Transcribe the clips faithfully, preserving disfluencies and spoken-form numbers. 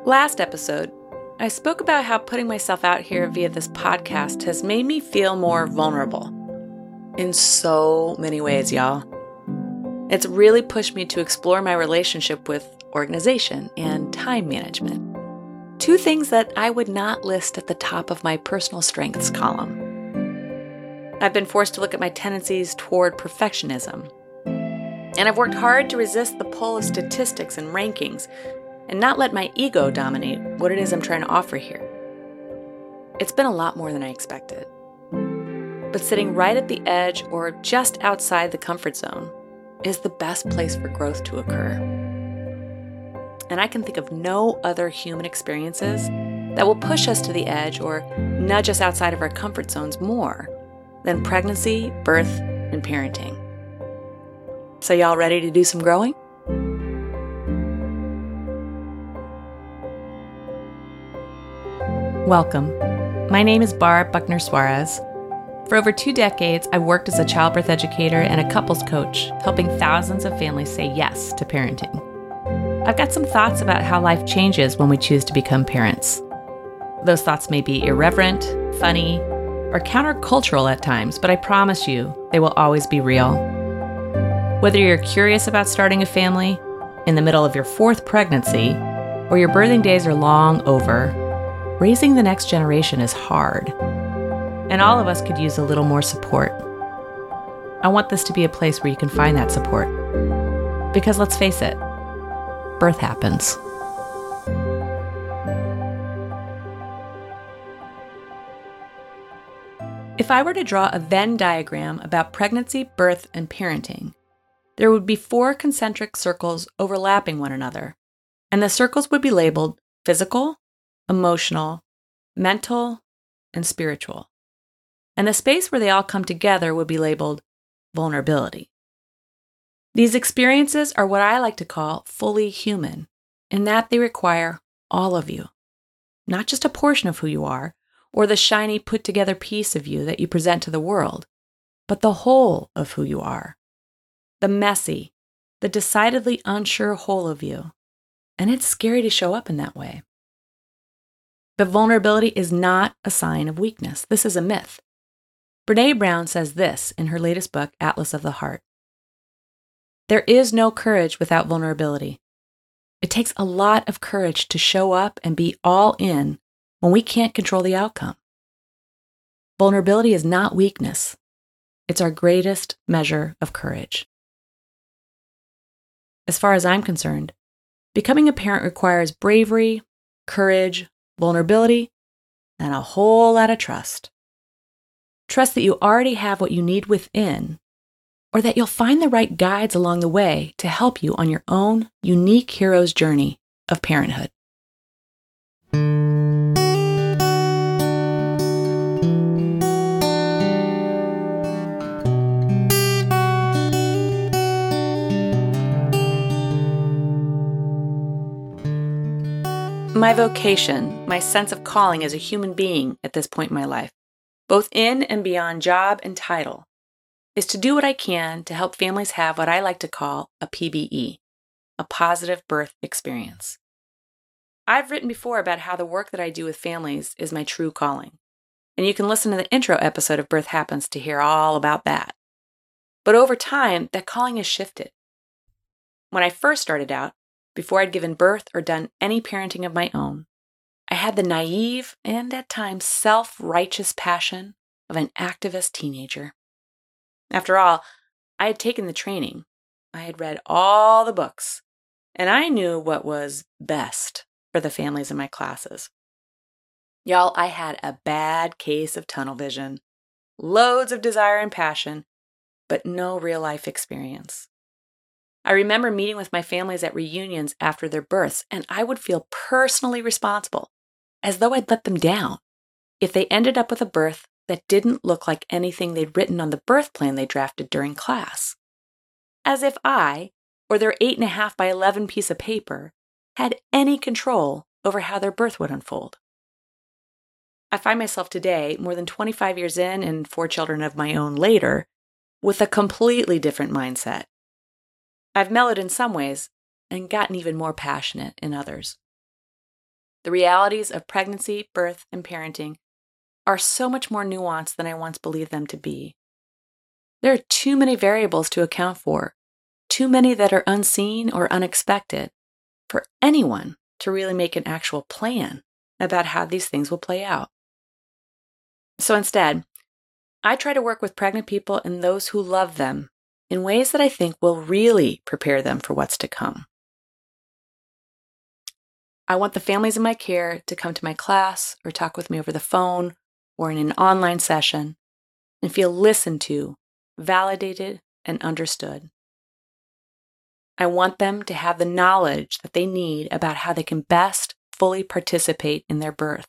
Last episode, I spoke about how putting myself out here via this podcast has made me feel more vulnerable. In so many ways, y'all. It's really pushed me to explore my relationship with organization and time management. Two things that I would not list at the top of my personal strengths column. I've been forced to look at my tendencies toward perfectionism. And I've worked hard to resist the pull of statistics and rankings and not let my ego dominate what it is I'm trying to offer here. It's been a lot more than I expected. But sitting right at the edge or just outside the comfort zone is the best place for growth to occur. And I can think of no other human experiences that will push us to the edge or nudge us outside of our comfort zones more than pregnancy, birth, and parenting. So y'all ready to do some growing? Welcome. My name is Barb Buckner Suarez. For over two decades, I've worked as a childbirth educator and a couples coach, helping thousands of families say yes to parenting. I've got some thoughts about how life changes when we choose to become parents. Those thoughts may be irreverent, funny, or countercultural at times, but I promise you, they will always be real. Whether you're curious about starting a family, in the middle of your fourth pregnancy, or your birthing days are long over, raising the next generation is hard. And all of us could use a little more support. I want this to be a place where you can find that support. Because let's face it, birth happens. If I were to draw a Venn diagram about pregnancy, birth, and parenting, there would be four concentric circles overlapping one another, and the circles would be labeled physical, emotional, mental, and spiritual. And the space where they all come together would be labeled vulnerability. These experiences are what I like to call fully human, in that they require all of you, not just a portion of who you are, or the shiny put-together piece of you that you present to the world, but the whole of who you are, the messy, the decidedly unsure whole of you. And it's scary to show up in that way. But vulnerability is not a sign of weakness. This is a myth. Brené Brown says this in her latest book, Atlas of the Heart. There is no courage without vulnerability. It takes a lot of courage to show up and be all in when we can't control the outcome. Vulnerability is not weakness. It's our greatest measure of courage. As far as I'm concerned, becoming a parent requires bravery, courage, vulnerability, and a whole lot of trust. Trust that you already have what you need within, or that you'll find the right guides along the way to help you on your own unique hero's journey of parenthood. My vocation, my sense of calling as a human being at this point in my life, both in and beyond job and title, is to do what I can to help families have what I like to call a P B E, a positive birth experience. I've written before about how the work that I do with families is my true calling, and you can listen to the intro episode of Birth Happens to hear all about that. But over time, that calling has shifted. When I first started out, before I'd given birth or done any parenting of my own, I had the naive and at times self-righteous passion of an activist teenager. After all, I had taken the training, I had read all the books, and I knew what was best for the families in my classes. Y'all, I had a bad case of tunnel vision, loads of desire and passion, but no real-life experience. I remember meeting with my families at reunions after their births, and I would feel personally responsible, as though I'd let them down, if they ended up with a birth that didn't look like anything they'd written on the birth plan they drafted during class. As if I, or their eight and a half by eleven piece of paper, had any control over how their birth would unfold. I find myself today, more than twenty-five years in and four children of my own later, with a completely different mindset. I've mellowed in some ways and gotten even more passionate in others. The realities of pregnancy, birth, and parenting are so much more nuanced than I once believed them to be. There are too many variables to account for, too many that are unseen or unexpected, for anyone to really make an actual plan about how these things will play out. So instead, I try to work with pregnant people and those who love them in ways that I think will really prepare them for what's to come. I want the families in my care to come to my class or talk with me over the phone or in an online session and feel listened to, validated, and understood. I want them to have the knowledge that they need about how they can best fully participate in their birth.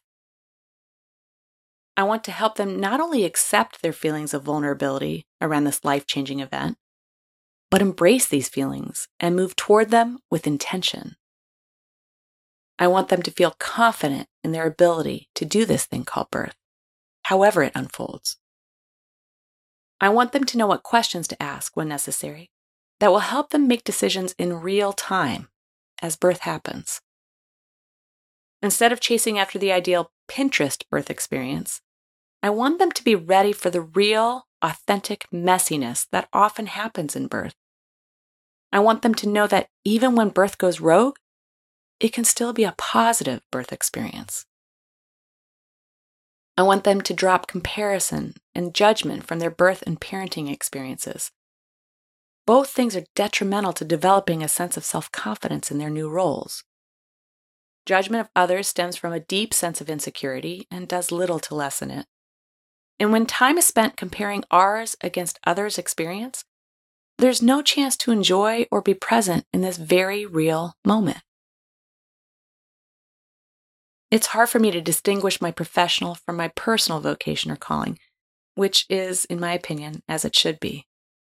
I want to help them not only accept their feelings of vulnerability around this life-changing event, but embrace these feelings and move toward them with intention. I want them to feel confident in their ability to do this thing called birth, however it unfolds. I want them to know what questions to ask when necessary that will help them make decisions in real time as birth happens. Instead of chasing after the ideal Pinterest birth experience, I want them to be ready for the real, authentic messiness that often happens in birth. I want them to know that even when birth goes rogue, it can still be a positive birth experience. I want them to drop comparison and judgment from their birth and parenting experiences. Both things are detrimental to developing a sense of self-confidence in their new roles. Judgment of others stems from a deep sense of insecurity and does little to lessen it. And when time is spent comparing ours against others' experience, there's no chance to enjoy or be present in this very real moment. It's hard for me to distinguish my professional from my personal vocation or calling, which is, in my opinion, as it should be.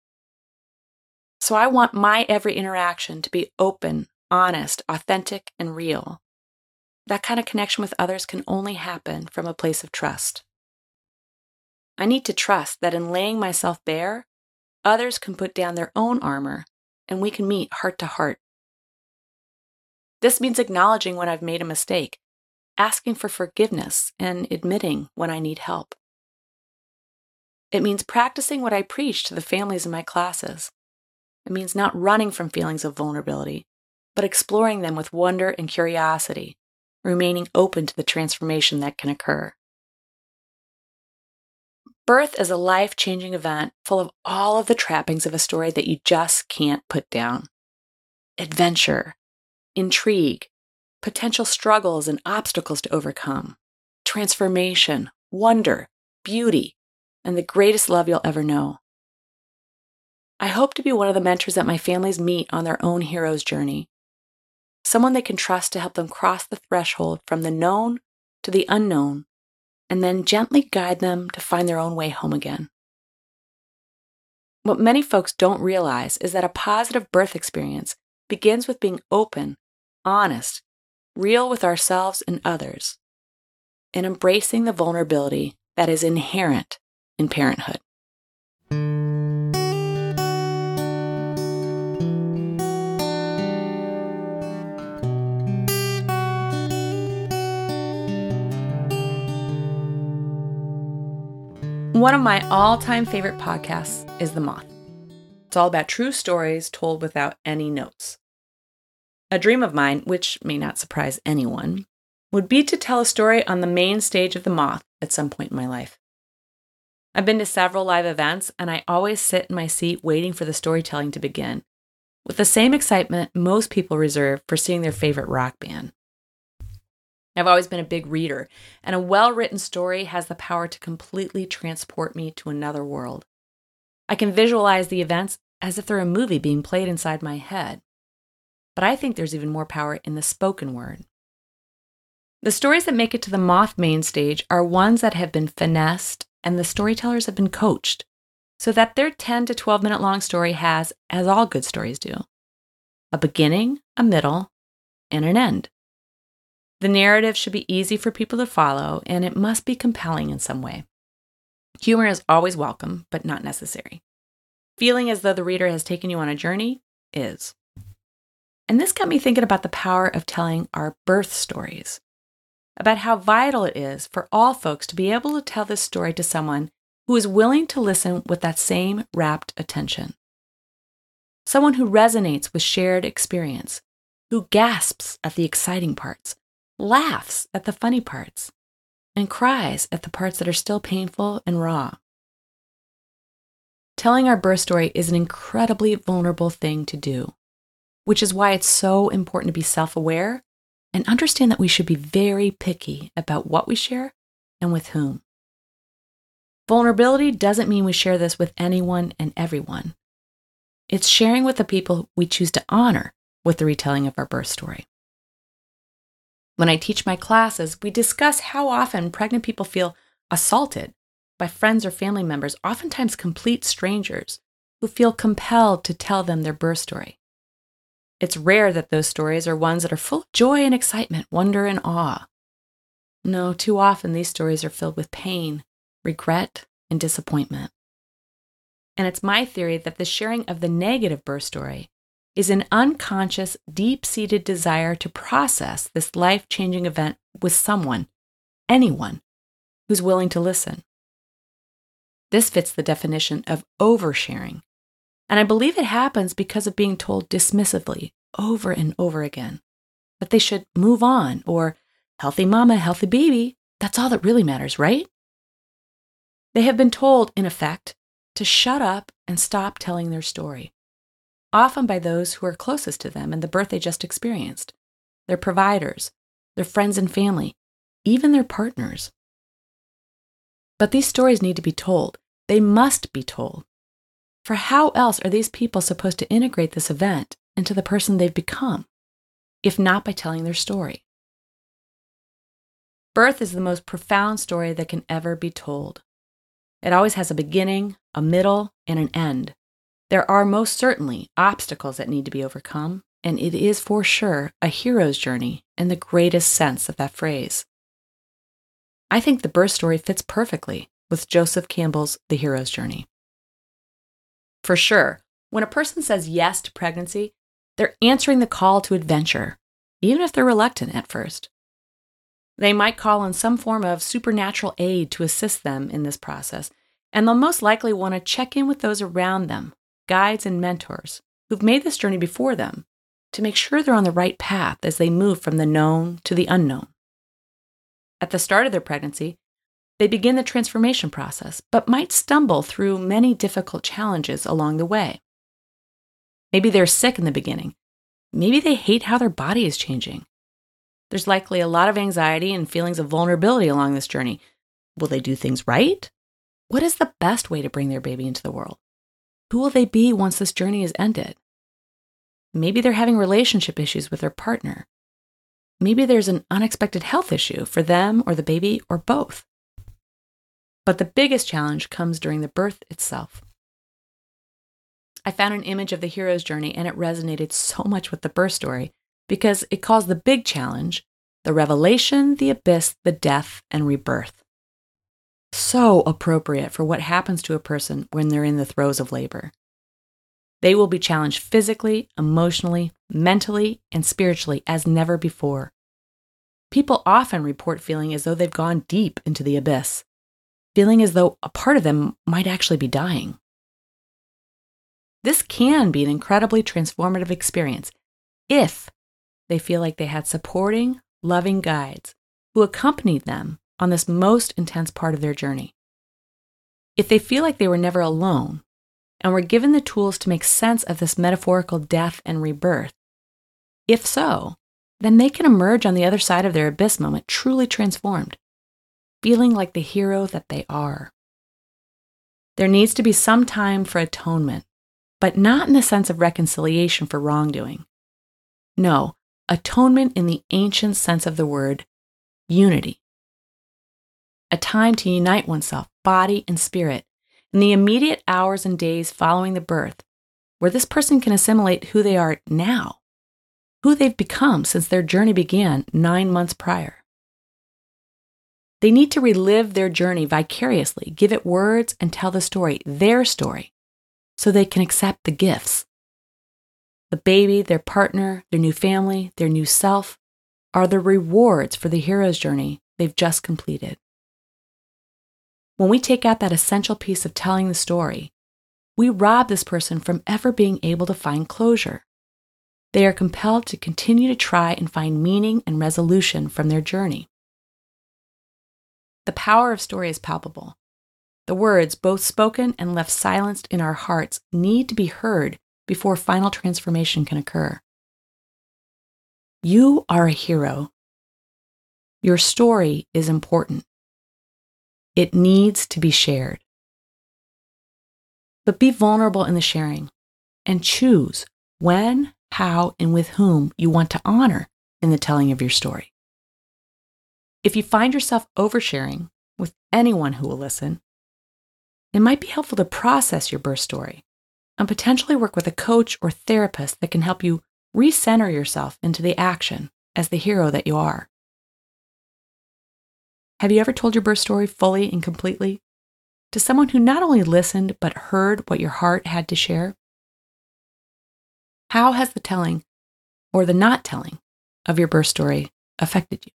So I want my every interaction to be open, honest, authentic, and real. That kind of connection with others can only happen from a place of trust. I need to trust that in laying myself bare, others can put down their own armor and we can meet heart to heart. This means acknowledging when I've made a mistake, asking for forgiveness, and admitting when I need help. It means practicing what I preach to the families in my classes. It means not running from feelings of vulnerability, but exploring them with wonder and curiosity, remaining open to the transformation that can occur. Birth is a life-changing event full of all of the trappings of a story that you just can't put down. Adventure, intrigue, potential struggles and obstacles to overcome, transformation, wonder, beauty, and the greatest love you'll ever know. I hope to be one of the mentors that my families meet on their own hero's journey, someone they can trust to help them cross the threshold from the known to the unknown, and then gently guide them to find their own way home again. What many folks don't realize is that a positive birth experience begins with being open, honest, real with ourselves and others, and embracing the vulnerability that is inherent in parenthood. One of my all-time favorite podcasts is The Moth. It's all about true stories told without any notes. A dream of mine, which may not surprise anyone, would be to tell a story on the main stage of The Moth at some point in my life. I've been to several live events, and I always sit in my seat waiting for the storytelling to begin, with the same excitement most people reserve for seeing their favorite rock band. I've always been a big reader, and a well-written story has the power to completely transport me to another world. I can visualize the events as if they're a movie being played inside my head. But I think there's even more power in the spoken word. The stories that make it to the Moth main stage are ones that have been finessed and the storytellers have been coached, so that their ten to twelve minute long story has, as all good stories do, a beginning, a middle, and an end. The narrative should be easy for people to follow, and it must be compelling in some way. Humor is always welcome, but not necessary. Feeling as though the reader has taken you on a journey is. And this got me thinking about the power of telling our birth stories. about how vital it is for all folks to be able to tell this story to someone who is willing to listen with that same rapt attention. Someone who resonates with shared experience, who gasps at the exciting parts, laughs at the funny parts, and cries at the parts that are still painful and raw. Telling our birth story is an incredibly vulnerable thing to do, which is why it's so important to be self-aware and understand that we should be very picky about what we share and with whom. Vulnerability doesn't mean we share this with anyone and everyone. It's sharing with the people we choose to honor with the retelling of our birth story. When I teach my classes, we discuss how often pregnant people feel assaulted by friends or family members, oftentimes complete strangers, who feel compelled to tell them their birth story. It's rare that those stories are ones that are full of joy and excitement, wonder and awe. No, too often these stories are filled with pain, regret, and disappointment. And it's my theory that the sharing of the negative birth story is an unconscious, deep-seated desire to process this life-changing event with someone, anyone, who's willing to listen. This fits the definition of oversharing, and I believe it happens because of being told dismissively over and over again that they should move on, or healthy mama, healthy baby, that's all that really matters, right? They have been told, in effect, to shut up and stop telling their story, often by those who are closest to them in the birth they just experienced, their providers, their friends and family, even their partners. But these stories need to be told. They must be told. For how else are these people supposed to integrate this event into the person they've become, if not by telling their story? Birth is the most profound story that can ever be told. It always has a beginning, a middle, and an end. There are most certainly obstacles that need to be overcome, and it is for sure a hero's journey in the greatest sense of that phrase. I think the birth story fits perfectly with Joseph Campbell's The Hero's Journey. For sure, when a person says yes to pregnancy, they're answering the call to adventure, even if they're reluctant at first. They might call on some form of supernatural aid to assist them in this process, and they'll most likely want to check in with those around them, guides and mentors, who've made this journey before them, to make sure they're on the right path as they move from the known to the unknown. At the start of their pregnancy, they begin the transformation process, but might stumble through many difficult challenges along the way. Maybe they're sick in the beginning. Maybe they hate how their body is changing. There's likely a lot of anxiety and feelings of vulnerability along this journey. Will they do things right? What is the best way to bring their baby into the world? Who will they be once this journey is ended? Maybe they're having relationship issues with their partner. Maybe there's an unexpected health issue for them or the baby or both. But the biggest challenge comes during the birth itself. I found an image of the hero's journey and it resonated so much with the birth story because it calls the big challenge the revelation, the abyss, the death, and rebirth. So appropriate for what happens to a person when they're in the throes of labor. They will be challenged physically, emotionally, mentally, and spiritually as never before. People often report feeling as though they've gone deep into the abyss, feeling as though a part of them might actually be dying. This can be an incredibly transformative experience if they feel like they had supporting, loving guides who accompanied them on this most intense part of their journey. If they feel like they were never alone and were given the tools to make sense of this metaphorical death and rebirth, if so, then they can emerge on the other side of their abyss moment truly transformed, feeling like the hero that they are. There needs to be some time for atonement, but not in the sense of reconciliation for wrongdoing. No, atonement in the ancient sense of the word, unity. A time to unite oneself, body and spirit, in the immediate hours and days following the birth, where this person can assimilate who they are now, who they've become since their journey began nine months prior. They need to relive their journey vicariously, give it words, and tell the story, their story, so they can accept the gifts. The baby, their partner, their new family, their new self are the rewards for the hero's journey they've just completed. When we take out that essential piece of telling the story, we rob this person from ever being able to find closure. They are compelled to continue to try and find meaning and resolution from their journey. The power of story is palpable. The words, both spoken and left silenced in our hearts, need to be heard before final transformation can occur. You are a hero. Your story is important. It needs to be shared. But be vulnerable in the sharing and choose when, how, and with whom you want to honor in the telling of your story. If you find yourself oversharing with anyone who will listen, it might be helpful to process your birth story and potentially work with a coach or therapist that can help you recenter yourself into the action as the hero that you are. Have you ever told your birth story fully and completely to someone who not only listened but heard what your heart had to share? How has the telling or the not telling of your birth story affected you?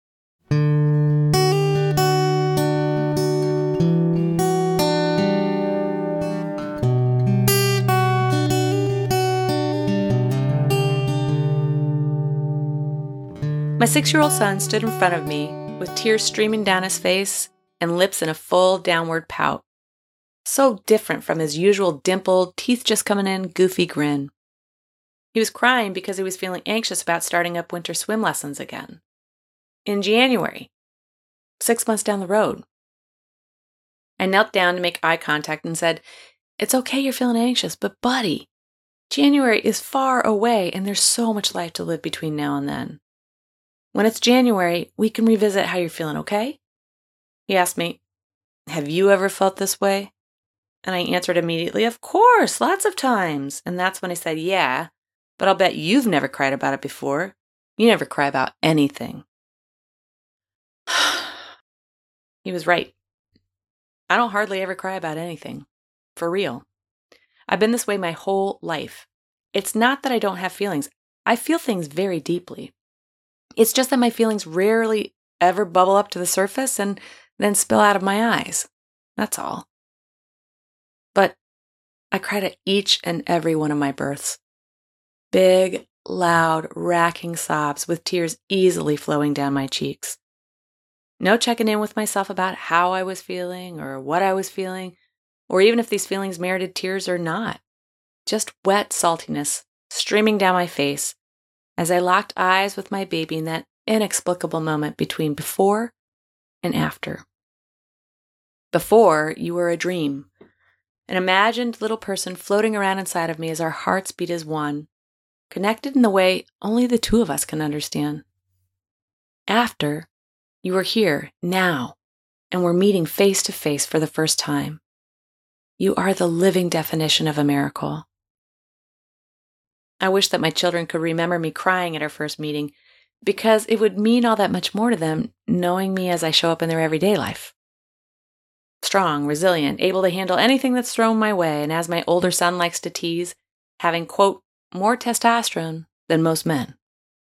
My six-year-old son stood in front of me with tears streaming down his face and lips in a full downward pout. So different from his usual dimpled, teeth just coming in, goofy grin. He was crying because he was feeling anxious about starting up winter swim lessons again. In January, six months down the road. I knelt down to make eye contact and said, "It's okay you're feeling anxious, but buddy, January is far away and there's so much life to live between now and then. When it's January, we can revisit how you're feeling, okay?" He asked me, "Have you ever felt this way?" And I answered immediately, "Of course, lots of times." And that's when he said, "Yeah, but I'll bet you've never cried about it before. You never cry about anything." He was right. I don't hardly ever cry about anything. For real. I've been this way my whole life. It's not that I don't have feelings. I feel things very deeply. It's just that my feelings rarely ever bubble up to the surface and then spill out of my eyes. That's all. But I cried at each and every one of my births. Big, loud, racking sobs with tears easily flowing down my cheeks. No checking in with myself about how I was feeling or what I was feeling, or even if these feelings merited tears or not. Just wet saltiness streaming down my face as I locked eyes with my baby in that inexplicable moment between before and after. Before, you were a dream, an imagined little person floating around inside of me as our hearts beat as one, connected in the way only the two of us can understand. After, you were here, now, and we're meeting face to face for the first time. You are the living definition of a miracle. I wish that my children could remember me crying at our first meeting, because it would mean all that much more to them knowing me as I show up in their everyday life. Strong, resilient, able to handle anything that's thrown my way, and as my older son likes to tease, having, quote, more testosterone than most men.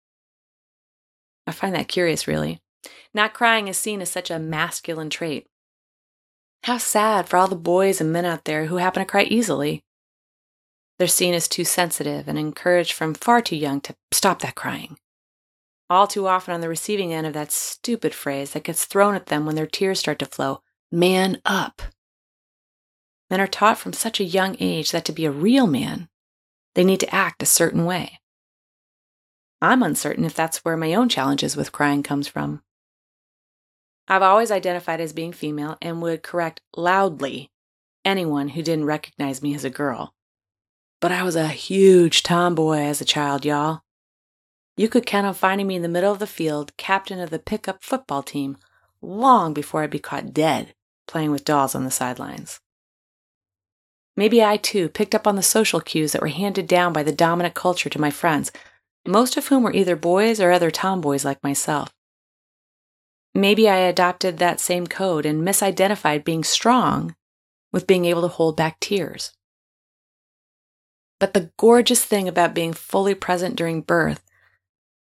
I find that curious, really. Not crying is seen as such a masculine trait. How sad for all the boys and men out there who happen to cry easily. They're seen as too sensitive and encouraged from far too young to stop that crying. All too often on the receiving end of that stupid phrase that gets thrown at them when their tears start to flow, "Man up." Men are taught from such a young age that to be a real man, they need to act a certain way. I'm uncertain if that's where my own challenges with crying comes from. I've always identified as being female and would correct loudly anyone who didn't recognize me as a girl. But I was a huge tomboy as a child, y'all. You could count on finding me in the middle of the field, captain of the pickup football team, long before I'd be caught dead playing with dolls on the sidelines. Maybe I, too, picked up on the social cues that were handed down by the dominant culture to my friends, most of whom were either boys or other tomboys like myself. Maybe I adopted that same code and misidentified being strong with being able to hold back tears. But the gorgeous thing about being fully present during birth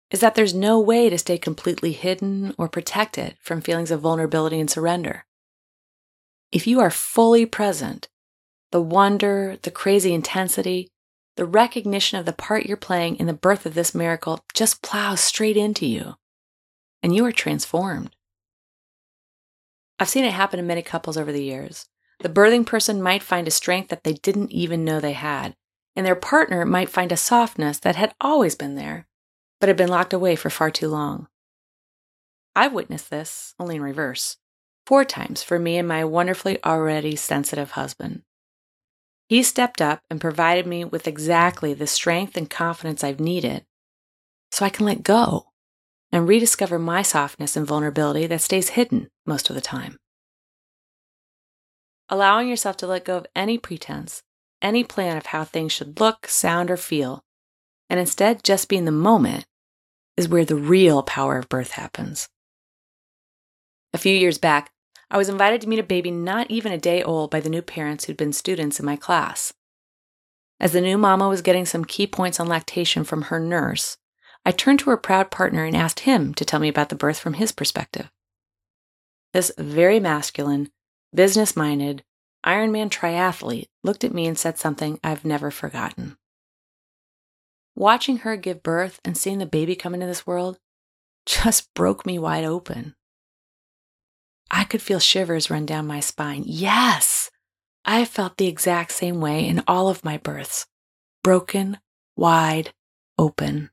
is that there's no way to stay completely hidden or protected from feelings of vulnerability and surrender. If you are fully present, the wonder, the crazy intensity, the recognition of the part you're playing in the birth of this miracle just plows straight into you, and you are transformed. I've seen it happen to many couples over the years. The birthing person might find a strength that they didn't even know they had, and their partner might find a softness that had always been there, but had been locked away for far too long. I've witnessed this, only in reverse, four times for me and my wonderfully already sensitive husband. He stepped up and provided me with exactly the strength and confidence I've needed so I can let go and rediscover my softness and vulnerability that stays hidden most of the time. Allowing yourself to let go of any pretense, any plan of how things should look, sound, or feel, and instead just be in the moment is where the real power of birth happens. A few years back, I was invited to meet a baby not even a day old by the new parents who'd been students in my class. As the new mama was getting some key points on lactation from her nurse, I turned to her proud partner and asked him to tell me about the birth from his perspective. This very masculine, business-minded, Ironman triathlete looked at me and said something I've never forgotten. Watching her give birth and seeing the baby come into this world just broke me wide open. I could feel shivers run down my spine. Yes, I felt the exact same way in all of my births. Broken, wide open.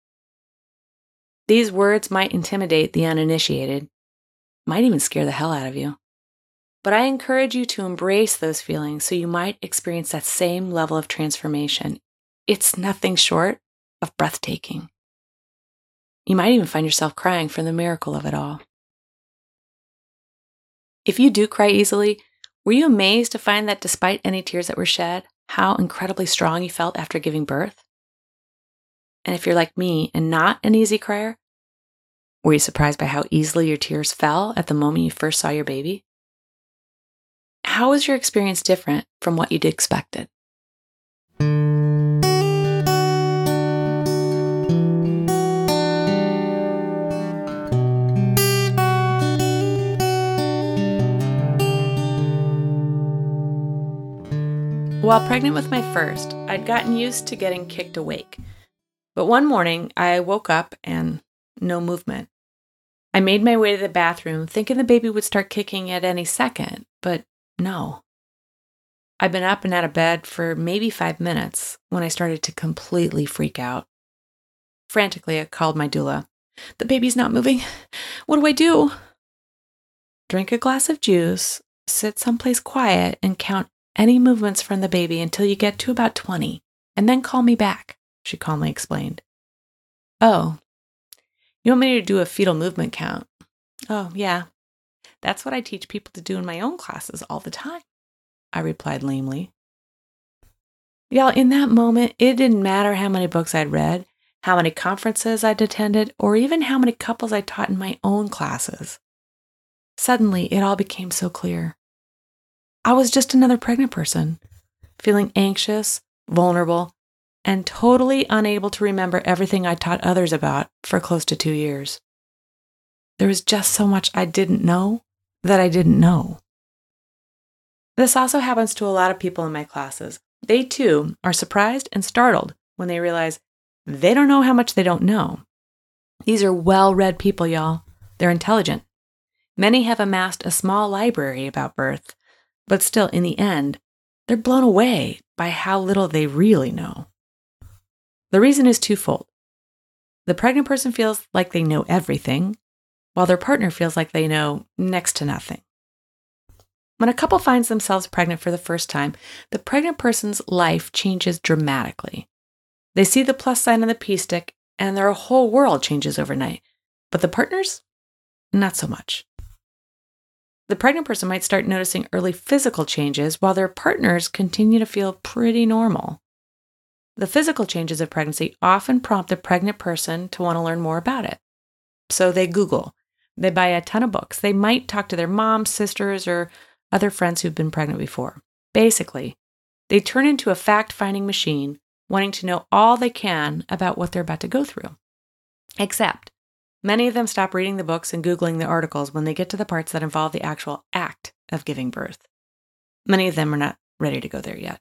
These words might intimidate the uninitiated, might even scare the hell out of you. But I encourage you to embrace those feelings so you might experience that same level of transformation. It's nothing short of breathtaking. You might even find yourself crying from the miracle of it all. If you do cry easily, were you amazed to find that despite any tears that were shed, how incredibly strong you felt after giving birth? And if you're like me and not an easy crier, were you surprised by how easily your tears fell at the moment you first saw your baby? How was your experience different from what you'd expected? While pregnant with my first, I'd gotten used to getting kicked awake. But one morning, I woke up and no movement. I made my way to the bathroom, thinking the baby would start kicking at any second, but no. I'd been up and out of bed for maybe five minutes when I started to completely freak out. Frantically, I called my doula. The baby's not moving. What do I do? Drink a glass of juice, sit someplace quiet, and count any movements from the baby until you get to about twenty, and then call me back, she calmly explained. Oh, you want me to do a fetal movement count? Oh, yeah. That's what I teach people to do in my own classes all the time, I replied lamely. Y'all, in that moment, it didn't matter how many books I'd read, how many conferences I'd attended, or even how many couples I taught in my own classes. Suddenly, it all became so clear. I was just another pregnant person, feeling anxious, vulnerable, and totally unable to remember everything I taught others about for close to two years. There was just so much I didn't know that I didn't know. This also happens to a lot of people in my classes. They too are surprised and startled when they realize they don't know how much they don't know. These are well-read people, y'all. They're intelligent. Many have amassed a small library about birth, but still, in the end, they're blown away by how little they really know. The reason is twofold. The pregnant person feels like they know everything, while their partner feels like they know next to nothing. When a couple finds themselves pregnant for the first time, the pregnant person's life changes dramatically. They see the plus sign on the pee stick, and their whole world changes overnight. But the partners? Not so much. The pregnant person might start noticing early physical changes, while their partners continue to feel pretty normal. The physical changes of pregnancy often prompt the pregnant person to want to learn more about it. So they Google, they buy a ton of books, they might talk to their moms, sisters, or other friends who've been pregnant before. Basically, they turn into a fact-finding machine, wanting to know all they can about what they're about to go through. Except, many of them stop reading the books and Googling the articles when they get to the parts that involve the actual act of giving birth. Many of them are not ready to go there yet.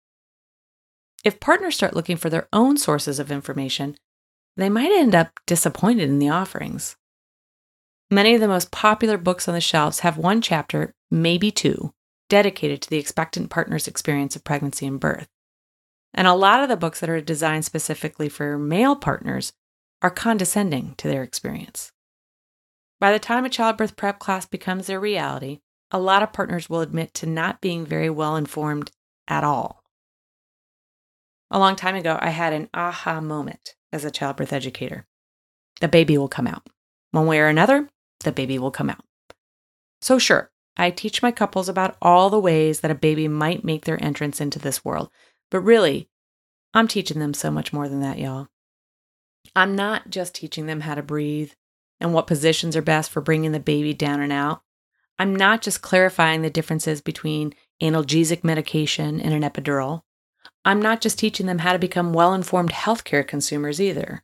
If partners start looking for their own sources of information, they might end up disappointed in the offerings. Many of the most popular books on the shelves have one chapter, maybe two, dedicated to the expectant partner's experience of pregnancy and birth. And a lot of the books that are designed specifically for male partners are condescending to their experience. By the time a childbirth prep class becomes their reality, a lot of partners will admit to not being very well informed at all. A long time ago, I had an aha moment as a childbirth educator. The baby will come out. One way or another, the baby will come out. So sure, I teach my couples about all the ways that a baby might make their entrance into this world, but really, I'm teaching them so much more than that, y'all. I'm not just teaching them how to breathe and what positions are best for bringing the baby down and out. I'm not just clarifying the differences between analgesic medication and an epidural. I'm not just teaching them how to become well-informed healthcare consumers either.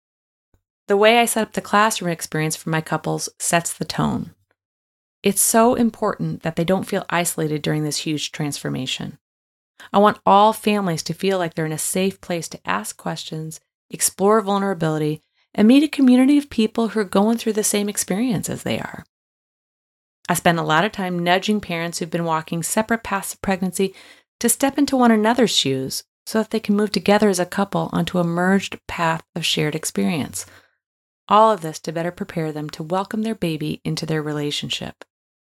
The way I set up the classroom experience for my couples sets the tone. It's so important that they don't feel isolated during this huge transformation. I want all families to feel like they're in a safe place to ask questions, explore vulnerability, and meet a community of people who are going through the same experience as they are. I spend a lot of time nudging parents who've been walking separate paths of pregnancy to step into one another's shoes so that they can move together as a couple onto a merged path of shared experience. All of this to better prepare them to welcome their baby into their relationship.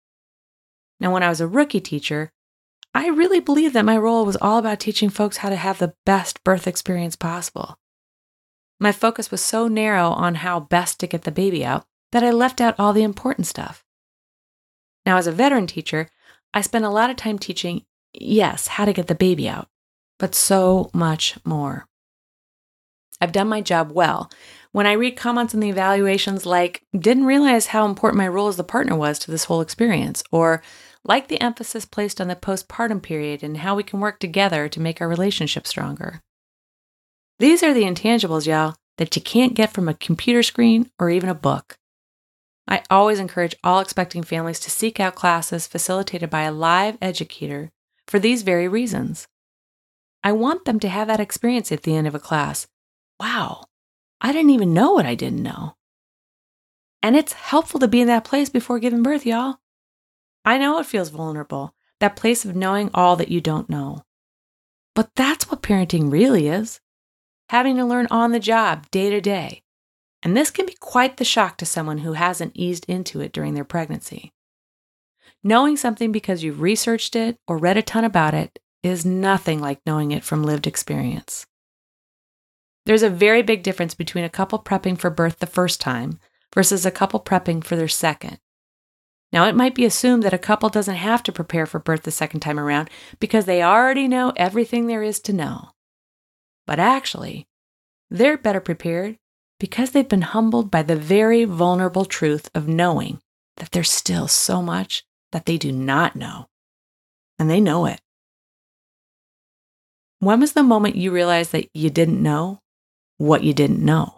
Now, when I was a rookie teacher, I really believed that my role was all about teaching folks how to have the best birth experience possible. My focus was so narrow on how best to get the baby out that I left out all the important stuff. Now, as a veteran teacher, I spent a lot of time teaching, yes, how to get the baby out, but so much more. I've done my job well when I read comments in the evaluations like, didn't realize how important my role as the partner was to this whole experience, or like the emphasis placed on the postpartum period and how we can work together to make our relationship stronger. These are the intangibles, y'all, that you can't get from a computer screen or even a book. I always encourage all expecting families to seek out classes facilitated by a live educator for these very reasons. I want them to have that experience at the end of a class. Wow, I didn't even know what I didn't know. And it's helpful to be in that place before giving birth, y'all. I know it feels vulnerable, that place of knowing all that you don't know. But that's what parenting really is, having to learn on the job day to day. And this can be quite the shock to someone who hasn't eased into it during their pregnancy. Knowing something because you've researched it or read a ton about it is nothing like knowing it from lived experience. There's a very big difference between a couple prepping for birth the first time versus a couple prepping for their second. Now, it might be assumed that a couple doesn't have to prepare for birth the second time around because they already know everything there is to know. But actually, they're better prepared because they've been humbled by the very vulnerable truth of knowing that there's still so much that they do not know. And they know it. When was the moment you realized that you didn't know what you didn't know?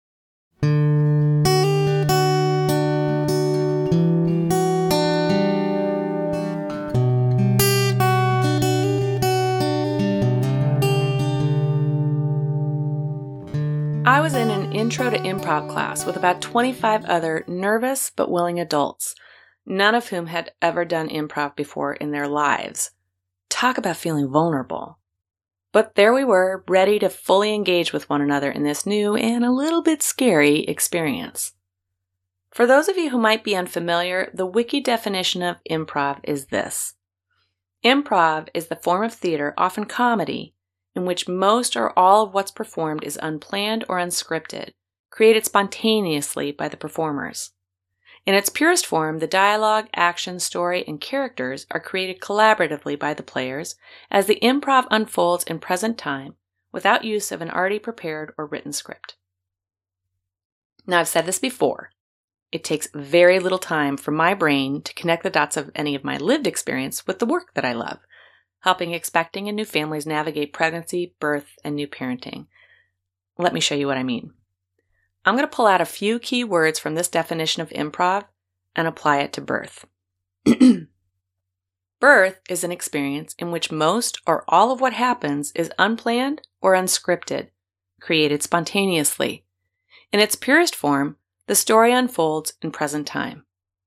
I was in an intro to improv class with about twenty-five other nervous but willing adults, none of whom had ever done improv before in their lives. Talk about feeling vulnerable. But there we were, ready to fully engage with one another in this new and a little bit scary experience. For those of you who might be unfamiliar, the wiki definition of improv is this. Improv is the form of theater, often comedy, in which most or all of what's performed is unplanned or unscripted, created spontaneously by the performers. In its purest form, the dialogue, action, story, and characters are created collaboratively by the players as the improv unfolds in present time without use of an already prepared or written script. Now, I've said this before. It takes very little time for my brain to connect the dots of any of my lived experience with the work that I love, helping expecting and new families navigate pregnancy, birth, and new parenting. Let me show you what I mean. I'm going to pull out a few key words from this definition of improv and apply it to birth. Birth is an experience in which most or all of what happens is unplanned or unscripted, created spontaneously. In its purest form, the story unfolds in present time.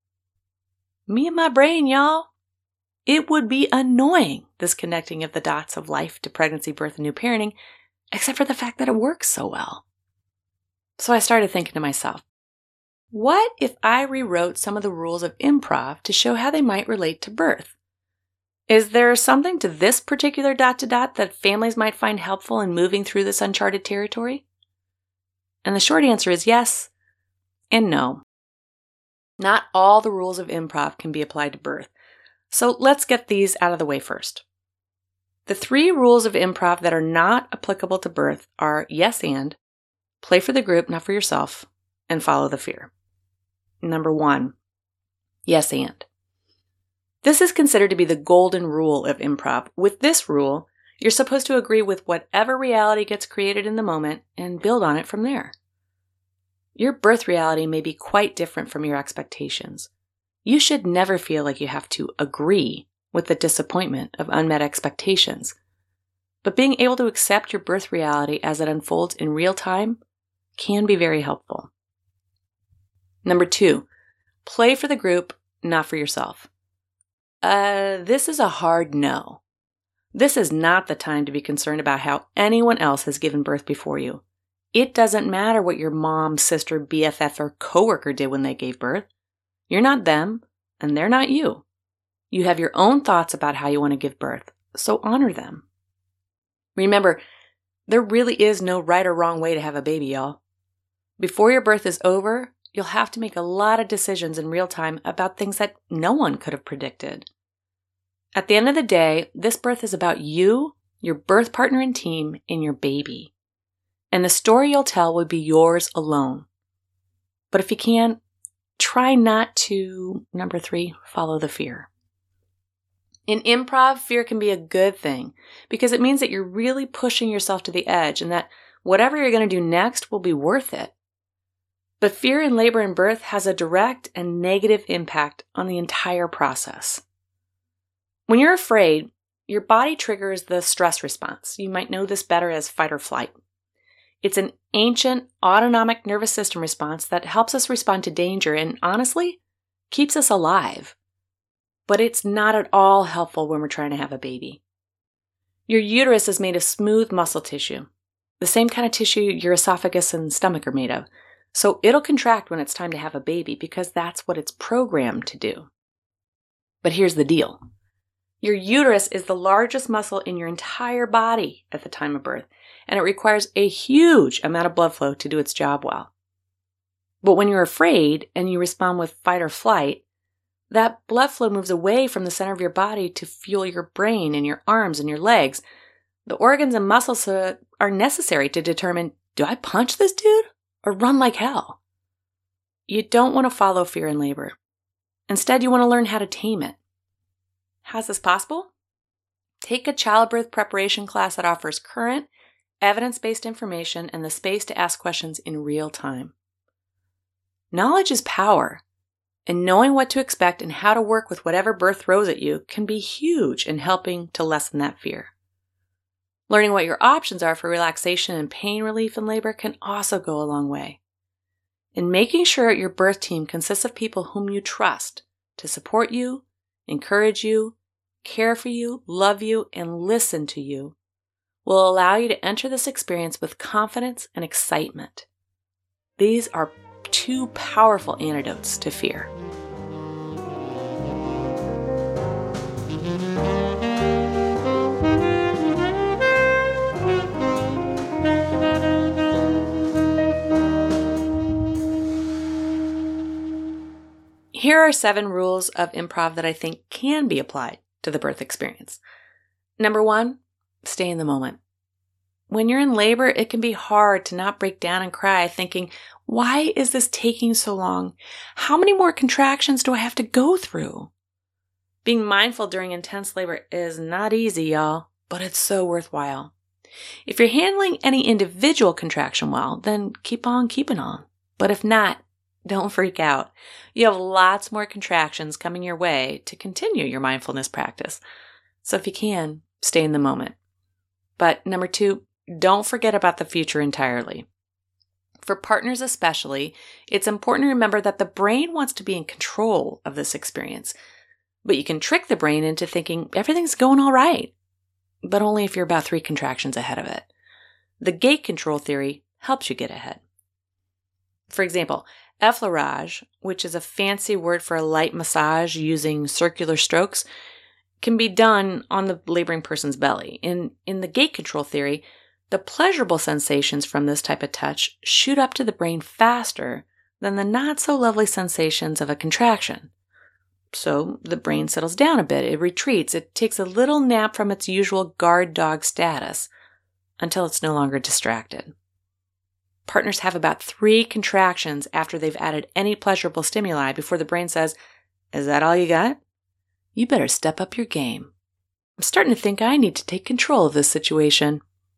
Me and my brain, y'all. It would be annoying, this connecting of the dots of life to pregnancy, birth, and new parenting, except for the fact that it works so well. So I started thinking to myself, what if I rewrote some of the rules of improv to show how they might relate to birth? Is there something to this particular dot to dot that families might find helpful in moving through this uncharted territory? And the short answer is yes and no. Not all the rules of improv can be applied to birth. So let's get these out of the way first. The three rules of improv that are not applicable to birth are yes and, play for the group, not for yourself, and follow the fear. Number one, yes and. This is considered to be the golden rule of improv. With this rule, you're supposed to agree with whatever reality gets created in the moment and build on it from there. Your birth reality may be quite different from your expectations. You should never feel like you have to agree with the disappointment of unmet expectations. But being able to accept your birth reality as it unfolds in real time can be very helpful. Number two, play for the group, not for yourself. Uh, this is a hard no. This is not the time to be concerned about how anyone else has given birth before you. It doesn't matter what your mom, sister, B F F, or coworker did when they gave birth. You're not them, and they're not you. You have your own thoughts about how you want to give birth, so honor them. Remember, there really is no right or wrong way to have a baby, y'all. Before your birth is over, you'll have to make a lot of decisions in real time about things that no one could have predicted. At the end of the day, this birth is about you, your birth partner and team, and your baby. And the story you'll tell will be yours alone. But if you can, try not to, number three, follow the fear. In improv, fear can be a good thing because it means that you're really pushing yourself to the edge and that whatever you're going to do next will be worth it. But fear in labor and birth has a direct and negative impact on the entire process. When you're afraid, your body triggers the stress response. You might know this better as fight or flight. It's an ancient autonomic nervous system response that helps us respond to danger and, honestly, keeps us alive. But it's not at all helpful when we're trying to have a baby. Your uterus is made of smooth muscle tissue, the same kind of tissue your esophagus and stomach are made of. So it'll contract when it's time to have a baby because that's what it's programmed to do. But here's the deal. Your uterus is the largest muscle in your entire body at the time of birth, and it requires a huge amount of blood flow to do its job well. But when you're afraid and you respond with fight or flight, that blood flow moves away from the center of your body to fuel your brain and your arms and your legs. The organs and muscles uh, are necessary to determine, do I punch this dude or run like hell? You don't want to follow fear in labor. Instead, you want to learn how to tame it. How's this possible? Take a childbirth preparation class that offers current, evidence-based information and the space to ask questions in real time. Knowledge is power, and knowing what to expect and how to work with whatever birth throws at you can be huge in helping to lessen that fear. Learning what your options are for relaxation and pain relief in labor can also go a long way. And making sure your birth team consists of people whom you trust to support you, encourage you, care for you, love you, and listen to you will allow you to enter this experience with confidence and excitement. These are two powerful antidotes to fear. Here are seven rules of improv that I think can be applied to the birth experience. Number one, stay in the moment. When you're in labor, it can be hard to not break down and cry thinking, why is this taking so long? How many more contractions do I have to go through? Being mindful during intense labor is not easy, y'all, but it's so worthwhile. If you're handling any individual contraction well, then keep on keeping on. But if not, don't freak out. You have lots more contractions coming your way to continue your mindfulness practice. So if you can, stay in the moment. But number two, don't forget about the future entirely. For partners especially, it's important to remember that the brain wants to be in control of this experience. But you can trick the brain into thinking everything's going all right, but only if you're about three contractions ahead of it. The gate control theory helps you get ahead. For example, effleurage, which is a fancy word for a light massage using circular strokes, can be done on the laboring person's belly. In, in the gate control theory, the pleasurable sensations from this type of touch shoot up to the brain faster than the not-so-lovely sensations of a contraction. So the brain settles down a bit, it retreats, it takes a little nap from its usual guard dog status until it's no longer distracted. Partners have about three contractions after they've added any pleasurable stimuli before the brain says, "Is that all you got? You better step up your game. I'm starting to think I need to take control of this situation."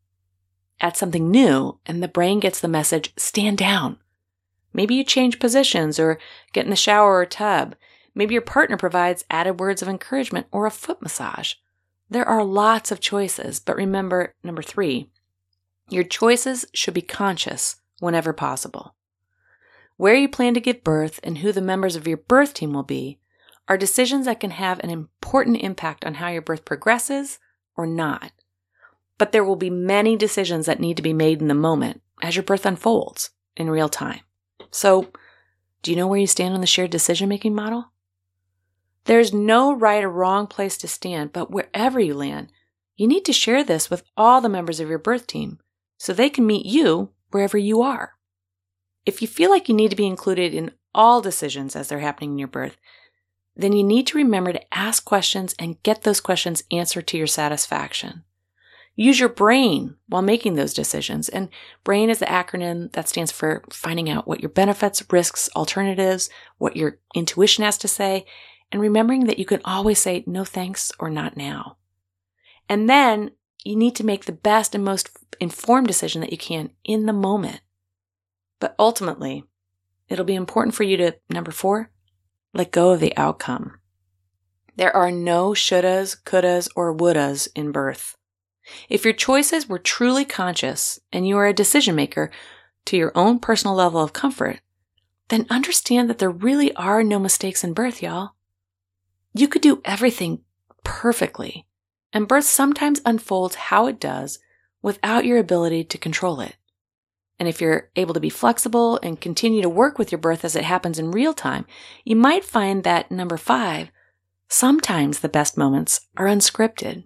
Add something new, and the brain gets the message, "Stand down." Maybe you change positions or get in the shower or tub. Maybe your partner provides added words of encouragement or a foot massage. There are lots of choices, but remember, number three, your choices should be conscious whenever possible. Where you plan to give birth and who the members of your birth team will be are decisions that can have an important impact on how your birth progresses or not. But there will be many decisions that need to be made in the moment as your birth unfolds in real time. So, do you know where you stand on the shared decision-making model? There's no right or wrong place to stand, but wherever you land, you need to share this with all the members of your birth team so they can meet you wherever you are. If you feel like you need to be included in all decisions as they're happening in your birth, then you need to remember to ask questions and get those questions answered to your satisfaction. Use your brain while making those decisions, and BRAIN is the acronym that stands for finding out what your benefits, risks, alternatives, what your intuition has to say, and remembering that you can always say no thanks or not now. And then you need to make the best and most informed decision that you can in the moment. But ultimately, it'll be important for you to, number four, let go of the outcome. There are no shouldas, couldas, or wouldas in birth. If your choices were truly conscious and you are a decision maker to your own personal level of comfort, then understand that there really are no mistakes in birth, y'all. You could do everything perfectly, and birth sometimes unfolds how it does without your ability to control it. And if you're able to be flexible and continue to work with your birth as it happens in real time, you might find that, number five, sometimes the best moments are unscripted.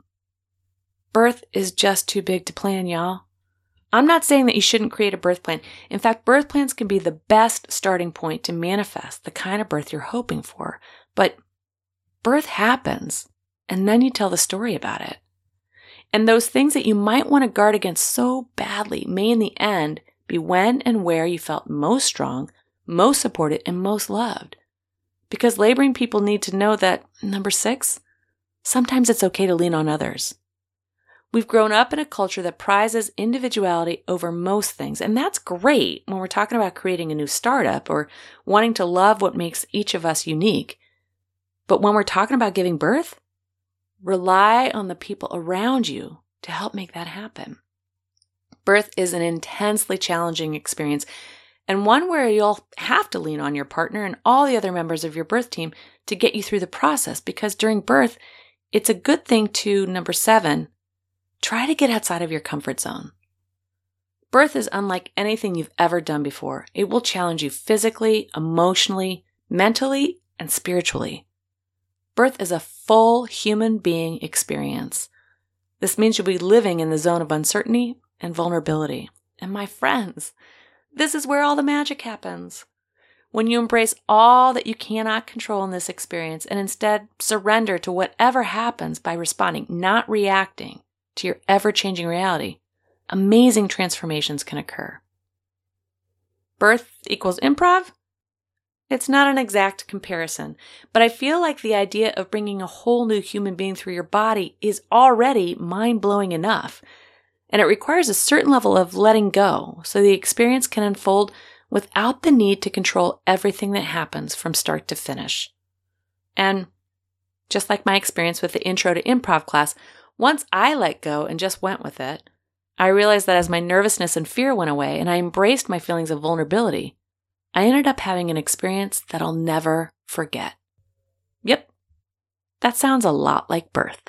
Birth is just too big to plan, y'all. I'm not saying that you shouldn't create a birth plan. In fact, birth plans can be the best starting point to manifest the kind of birth you're hoping for. But birth happens, and then you tell the story about it. And those things that you might want to guard against so badly may in the end be when and where you felt most strong, most supported, and most loved. Because laboring people need to know that, number six, sometimes it's okay to lean on others. We've grown up in a culture that prizes individuality over most things, and that's great when we're talking about creating a new startup or wanting to love what makes each of us unique. But when we're talking about giving birth, rely on the people around you to help make that happen. Birth is an intensely challenging experience, and one where you'll have to lean on your partner and all the other members of your birth team to get you through the process, because during birth, it's a good thing to, number seven, try to get outside of your comfort zone. Birth is unlike anything you've ever done before. It will challenge you physically, emotionally, mentally, and spiritually. Birth is a full human being experience. This means you'll be living in the zone of uncertainty and vulnerability. And my friends, this is where all the magic happens. When you embrace all that you cannot control in this experience and instead surrender to whatever happens by responding, not reacting to your ever-changing reality, amazing transformations can occur. Birth equals improv? It's not an exact comparison, but I feel like the idea of bringing a whole new human being through your body is already mind-blowing enough, and it requires a certain level of letting go so the experience can unfold without the need to control everything that happens from start to finish. And just like my experience with the Intro to Improv class, once I let go and just went with it, I realized that as my nervousness and fear went away and I embraced my feelings of vulnerability, I ended up having an experience that I'll never forget. Yep, that sounds a lot like birth.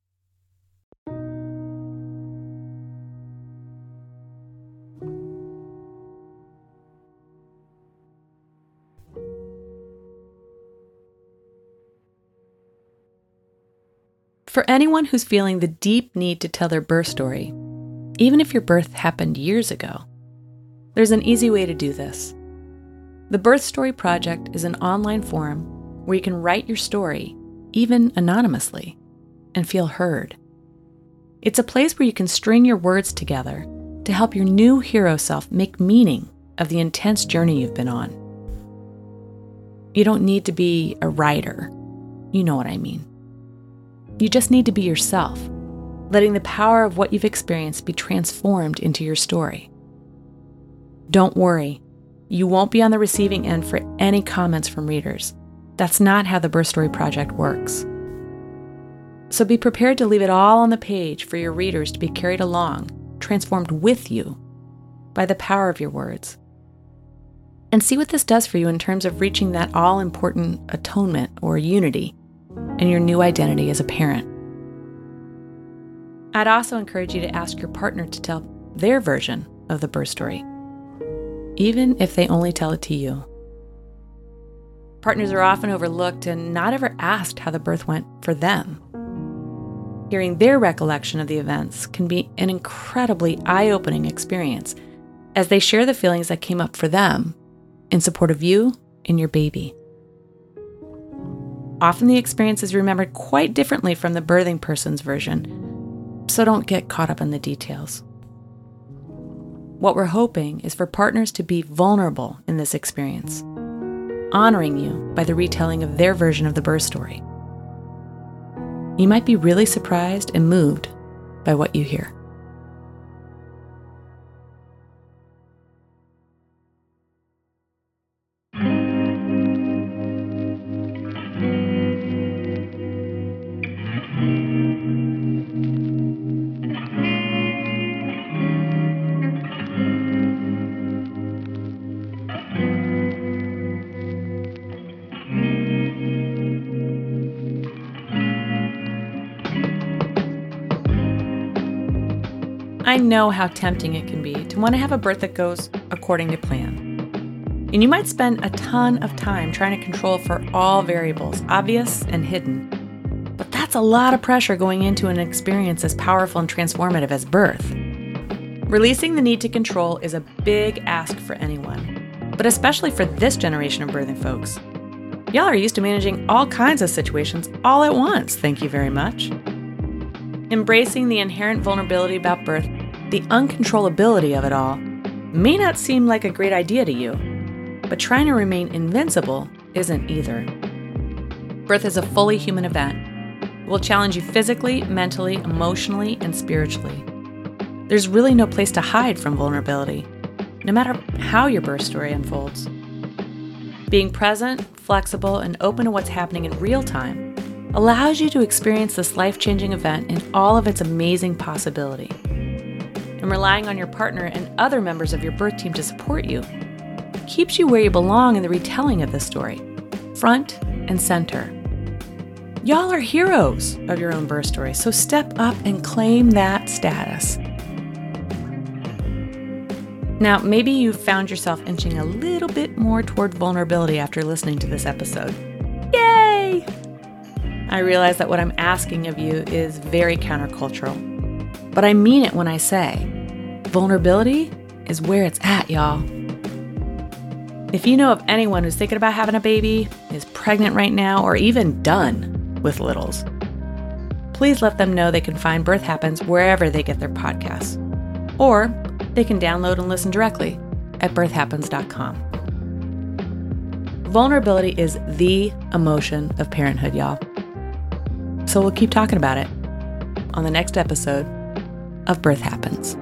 For anyone who's feeling the deep need to tell their birth story, even if your birth happened years ago, there's an easy way to do this. The Birth Story Project is an online forum where you can write your story, even anonymously, and feel heard. It's a place where you can string your words together to help your new hero self make meaning of the intense journey you've been on. You don't need to be a writer. You know what I mean. You just need to be yourself, letting the power of what you've experienced be transformed into your story. Don't worry, you won't be on the receiving end for any comments from readers. That's not how the Birth Story Project works. So be prepared to leave it all on the page for your readers to be carried along, transformed with you by the power of your words. And see what this does for you in terms of reaching that all-important atonement or unity and your new identity as a parent. I'd also encourage you to ask your partner to tell their version of the birth story, even if they only tell it to you. Partners are often overlooked and not ever asked how the birth went for them. Hearing their recollection of the events can be an incredibly eye-opening experience as they share the feelings that came up for them in support of you and your baby. Often the experience is remembered quite differently from the birthing person's version, so don't get caught up in the details. What we're hoping is for partners to be vulnerable in this experience, honoring you by the retelling of their version of the birth story. You might be really surprised and moved by what you hear. I know how tempting it can be to want to have a birth that goes according to plan. And you might spend a ton of time trying to control for all variables, obvious and hidden. But that's a lot of pressure going into an experience as powerful and transformative as birth. Releasing the need to control is a big ask for anyone, but especially for this generation of birthing folks. Y'all are used to managing all kinds of situations all at once, thank you very much. Embracing the inherent vulnerability about birth, the uncontrollability of it all, may not seem like a great idea to you, but trying to remain invincible isn't either. Birth is a fully human event. It will challenge you physically, mentally, emotionally, and spiritually. There's really no place to hide from vulnerability, no matter how your birth story unfolds. Being present, flexible, and open to what's happening in real time allows you to experience this life-changing event in all of its amazing possibility. And relying on your partner and other members of your birth team to support you keeps you where you belong in the retelling of this story, front and center. Y'all are heroes of your own birth story, so step up and claim that status. Now, maybe you've found yourself inching a little bit more toward vulnerability after listening to this episode. Yay! I realize that what I'm asking of you is very countercultural, but I mean it when I say vulnerability is where it's at, y'all. If you know of anyone who's thinking about having a baby, is pregnant right now, or even done with littles, please let them know they can find Birth Happens wherever they get their podcasts, or they can download and listen directly at birth happens dot com. Vulnerability is the emotion of parenthood, y'all. So we'll keep talking about it on the next episode of Birth Happens.